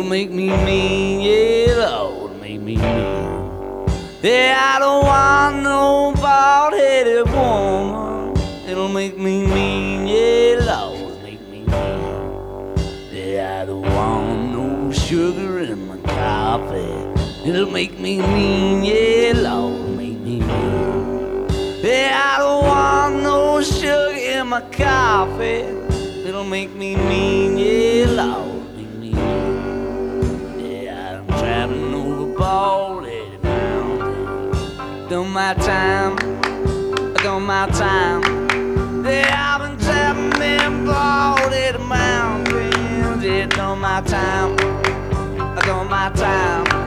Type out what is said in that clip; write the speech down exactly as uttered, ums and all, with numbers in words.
make me mean, yeah, Lord, make me mean. Yeah, I don't want no bald-headed woman. It'll make me mean, yeah, Lord, make me mean. Yeah, I don't want no sugar in my coffee. It'll make me mean, yeah, Lord, make me mean. Yeah, I don't want no sugar in my coffee. It'll make me mean, yeah, Lord, make me mean. Yeah, I'm traveling over bald-headed mountains. Done my time, done my time. Yeah, I've been traveling them bald-headed mountains. Yeah, done my time, done my time.